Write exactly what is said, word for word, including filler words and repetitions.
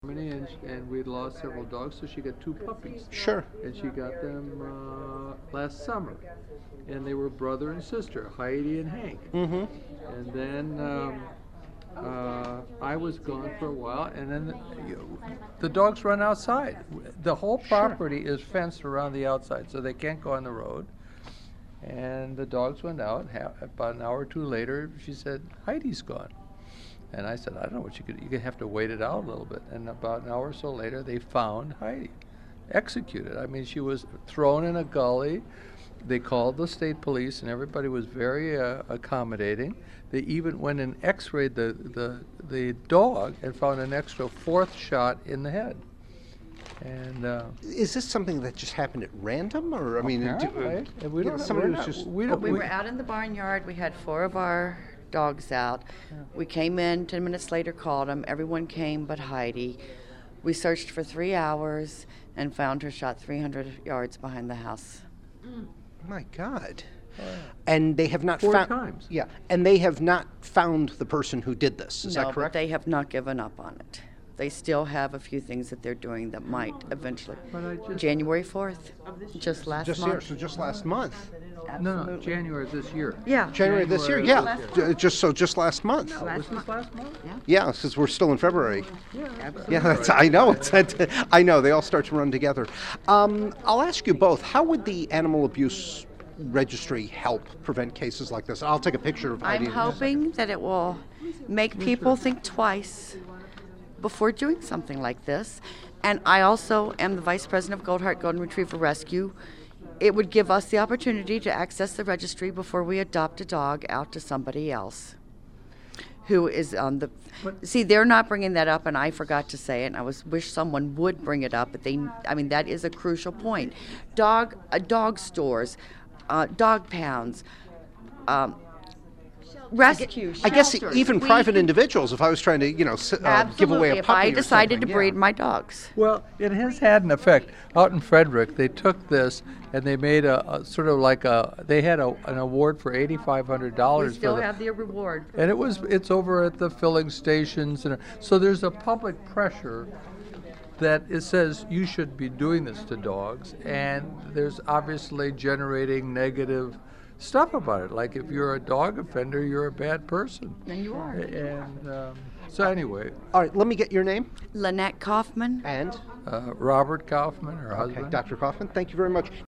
Germany, and, and we'd lost several dogs, so she got two puppies. Sure. And she got them uh, last summer. And they were brother and sister, Heidi and Hank. Mm-hmm. And then um, uh, I was gone for a while, and then the, you, the dogs run outside. The whole property Sure. is fenced around the outside, so they can't go on the road. And the dogs went out. Ha- about an hour or two later, she said, Heidi's gone. And I said, I don't know what you could, you could have to wait it out a little bit. And about an hour or so later, they found Heidi, executed. I mean, she was thrown in a gully. They called the state police, and everybody was very uh, accommodating. They even went and x-rayed the, the, the dog and found an extra fourth shot in the head. And uh, Is this something that just happened at random, or I mean, do- apparently, and we you know, don't- somebody we're was not- just we don't- We we- were out in the barnyard. We had four of our dogs out. We came in, ten minutes later called them. Everyone came but Heidi. We searched for three hours and found her shot three hundred yards behind the house. My God. And they have not Four found. times. Yeah, and they have not found the person who did this. Is no, that correct? but they have not given up on it. They still have a few things that they're doing that might eventually. But I just- January fourth, just last just here, month. so just last month. No, no, Absolutely. January of this year. Yeah. January this year, January yeah. of this J- Just so, just last month. Oh, was this last month? Yeah, because we're still in February. Absolutely. Yeah, that's, I know. It's, I know. They all start to run together. Um, I'll ask you both. How would the animal abuse registry help prevent cases like this? I'll take a picture of Heidi. I'm in a second. hoping that it will make people think twice before doing something like this. And I also am the vice president of Goldheart Golden Retriever Rescue. It would give us the opportunity to access the registry before we adopt a dog out to somebody else who is on the. See, they're not bringing that up, and I forgot to say it. And I was wish someone would bring it up, but they. I mean, that is a crucial point. Dog, uh, dog stores, uh, dog pounds. Um, Rescue. I guess shelters. even We- private individuals, if I was trying to, you know, s- uh, give away a Absolutely. If puppy I or decided something, to breed yeah. my dogs. Well, it has had an effect. Out in Frederick, they took this and they made a, a sort of like a. They had a, an award for eighty-five hundred We dollars still for the, have the reward. and it was it's over at the filling stations, and so there's a public pressure that it says you should be doing this to dogs, and there's obviously generating negative stuff about it. Like if you're a dog offender, you're a bad person. And you are. And um, so anyway, All right, let me get your name. Lynette Kaufman. And, uh, Robert Kaufman, her okay, husband. Doctor Kaufman, thank you very much.